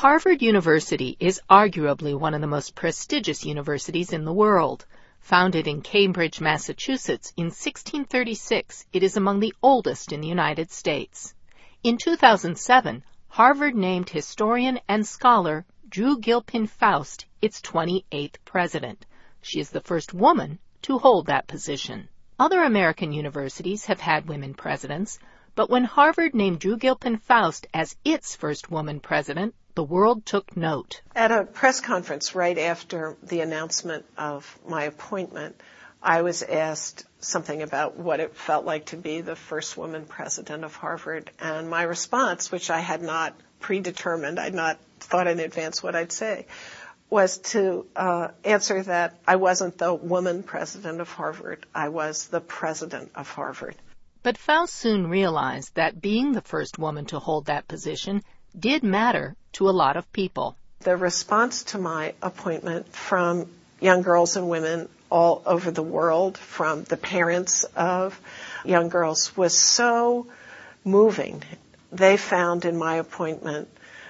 Harvard University is arguably one of the most prestigious universities in the world. Founded in Cambridge, Massachusetts in 1636, it is among the oldest in the United States. In 2007, Harvard named historian and scholar Drew Gilpin Faust its 28th president. She is the first woman to hold that position. Other American universities have had women presidents, but when Harvard named Drew Gilpin Faust as its first woman president, the world took note. At a press conference right after the announcement of my appointment, I was asked something about what it felt like to be the first woman president of Harvard. And my response, which I had not predetermined, I'd not thought in advance what I'd say, was to answer that I wasn't the woman president of Harvard. I was the president of Harvard. But Faust soon realized that being the first woman to hold that position did matter to a lot of people. The response to my appointment from young girls and women all over the world, from the parents of young girls, was so moving. They found in my appointment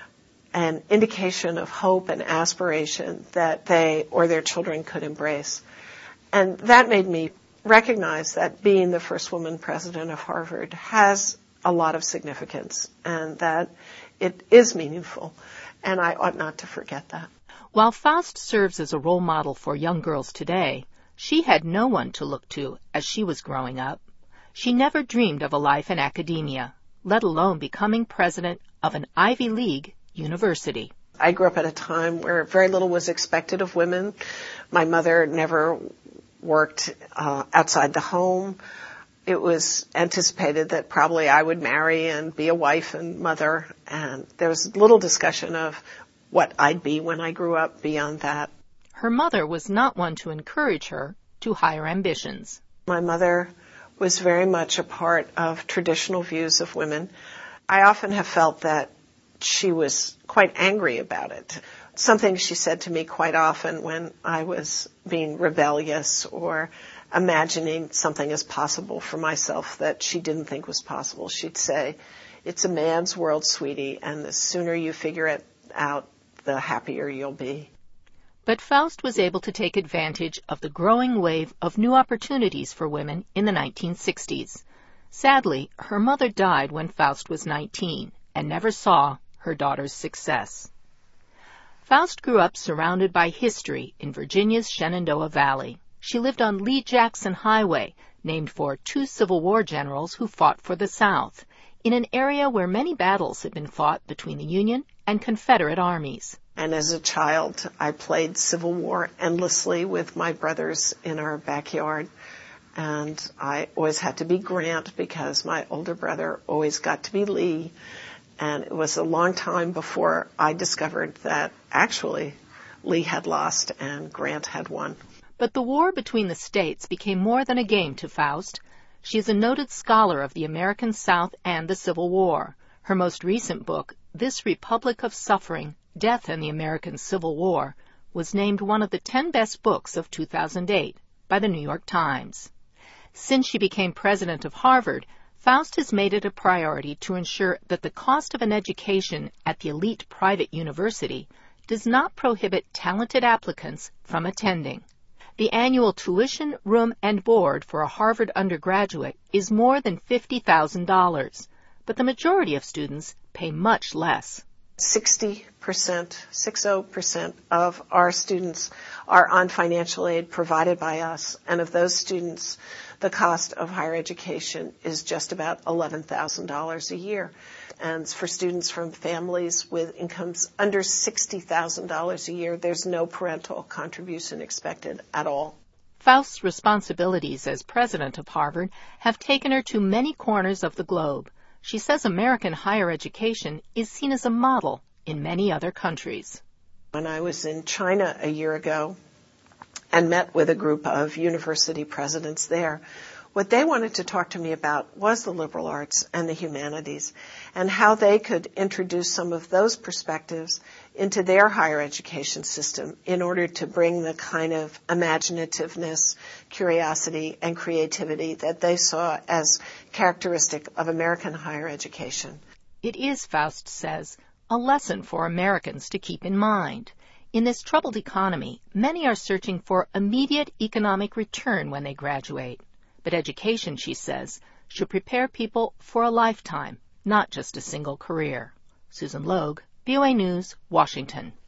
an indication of hope and aspiration that they or their children could embrace. And that made me recognize that being the first woman president of Harvard has a lot of significance and that it is meaningful, and I ought not to forget that. While Faust serves as a role model for young girls today, she had no one to look to as she was growing up. She never dreamed of a life in academia, let alone becoming president of an Ivy League university. I grew up at a time where very little was expected of women. My mother never worked outside the home. It was anticipated that probably I would marry and be a wife and mother, and there was little discussion of what I'd be when I grew up beyond that. Her mother was not one to encourage her to higher ambitions. My mother was very much a part of traditional views of women. I often have felt that she was quite angry about it. Something she said to me quite often when I was being rebellious or imagining something as possible for myself that she didn't think was possible. She'd say, "It's a man's world, sweetie, and the sooner you figure it out, the happier you'll be." But Faust was able to take advantage of the growing wave of new opportunities for women in the 1960s. Sadly, her mother died when Faust was 19 and never saw her daughter's success. Faust grew up surrounded by history in Virginia's Shenandoah Valley. She lived on Lee Jackson Highway, named for two Civil War generals who fought for the South, in an area where many battles had been fought between the Union and Confederate armies. And as a child, I played Civil War endlessly with my brothers in our backyard. And I always had to be Grant because my older brother always got to be Lee. And it was a long time before I discovered that actually Lee had lost and Grant had won. But the war between the states became more than a game to Faust. She is a noted scholar of the American South and the Civil War. Her most recent book, This Republic of Suffering, Death in the American Civil War, was named one of the 10 best books of 2008 by the New York Times. Since she became president of Harvard, Faust has made it a priority to ensure that the cost of an education at the elite private university does not prohibit talented applicants from attending. The annual tuition, room, and board for a Harvard undergraduate is more than $50,000, but the majority of students pay much less. 60% of our students are on financial aid provided by us, and of those students, the cost of higher education is just about $11,000 a year. And for students from families with incomes under $60,000 a year, there's no parental contribution expected at all. Faust's responsibilities as president of Harvard have taken her to many corners of the globe. She says American higher education is seen as a model in many other countries. When I was in China a year ago and met with a group of university presidents there, what they wanted to talk to me about was the liberal arts and the humanities and how they could introduce some of those perspectives into their higher education system in order to bring the kind of imaginativeness, curiosity, and creativity that they saw as characteristic of American higher education. It is, Faust says, a lesson for Americans to keep in mind. In this troubled economy, many are searching for immediate economic return when they graduate. But education, she says, should prepare people for a lifetime, not just a single career. Susan Logue, VOA News, Washington.